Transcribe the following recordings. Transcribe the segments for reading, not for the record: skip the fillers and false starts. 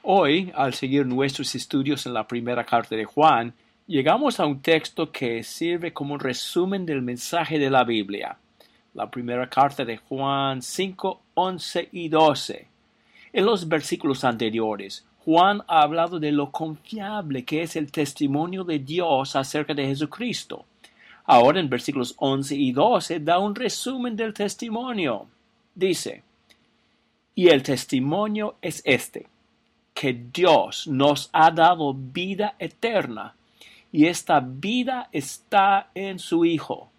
Hoy, al seguir nuestros estudios en la primera carta de Juan, llegamos a un texto que sirve como un resumen del mensaje de la Biblia. La primera carta de Juan 5, 11 y 12. En los versículos anteriores, Juan ha hablado de lo confiable que es el testimonio de Dios acerca de Jesucristo. Ahora en versículos 11 y 12 da un resumen del testimonio. Dice, y el testimonio es este, que Dios nos ha dado vida eterna, y esta vida está en su Hijo.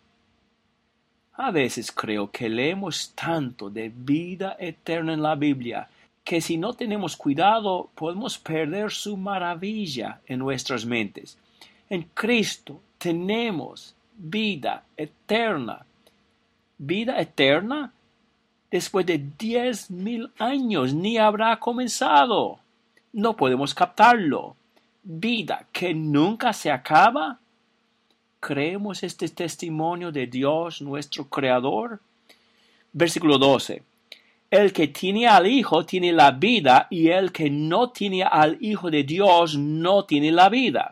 A veces creo que leemos tanto de vida eterna en la Biblia, que si no tenemos cuidado podemos perder su maravilla en nuestras mentes. En Cristo tenemos vida eterna. Vida eterna después de 10,000 años ni habrá comenzado. No podemos captarlo. Vida que nunca se acaba. ¿Creemos este testimonio de Dios, nuestro Creador? Versículo 12. El que tiene al Hijo tiene la vida, y el que no tiene al Hijo de Dios no tiene la vida.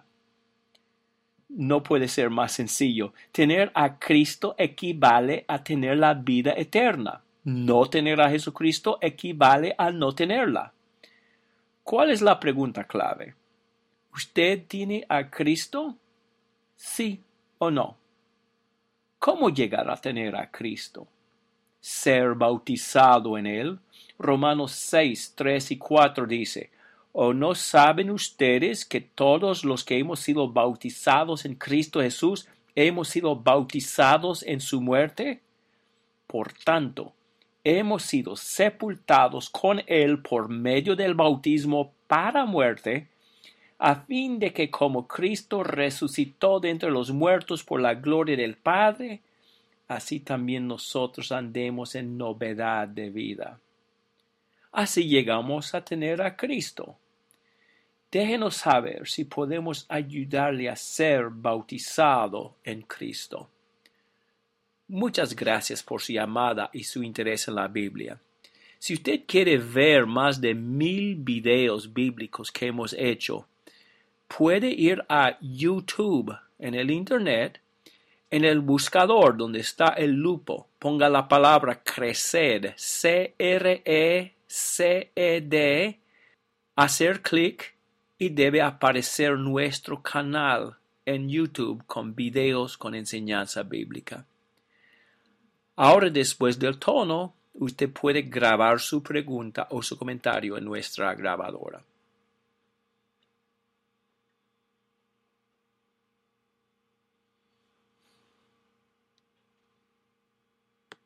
No puede ser más sencillo. Tener a Cristo equivale a tener la vida eterna. No tener a Jesucristo equivale a no tenerla. ¿Cuál es la pregunta clave? ¿Usted tiene a Cristo? ¿Sí o no? ¿Cómo llegar a tener a Cristo? Ser bautizado en Él. Romanos 6, 3 y 4 dice, ¿o no saben ustedes que todos los que hemos sido bautizados en Cristo Jesús hemos sido bautizados en su muerte? Por tanto, hemos sido sepultados con Él por medio del bautismo para muerte, a fin de que como Cristo resucitó de entre los muertos por la gloria del Padre, así también nosotros andemos en novedad de vida. Así llegamos a tener a Cristo. Déjenos saber si podemos ayudarle a ser bautizado en Cristo. Muchas gracias por su llamada y su interés en la Biblia. Si usted quiere ver más de 1,000 videos bíblicos que hemos hecho, puede ir a YouTube en el Internet. En el buscador donde está el lupo, ponga la palabra CRECED, C-R-E-C-E-D, hacer clic y debe aparecer nuestro canal en YouTube con videos con enseñanza bíblica. Ahora, después del tono, usted puede grabar su pregunta o su comentario en nuestra grabadora.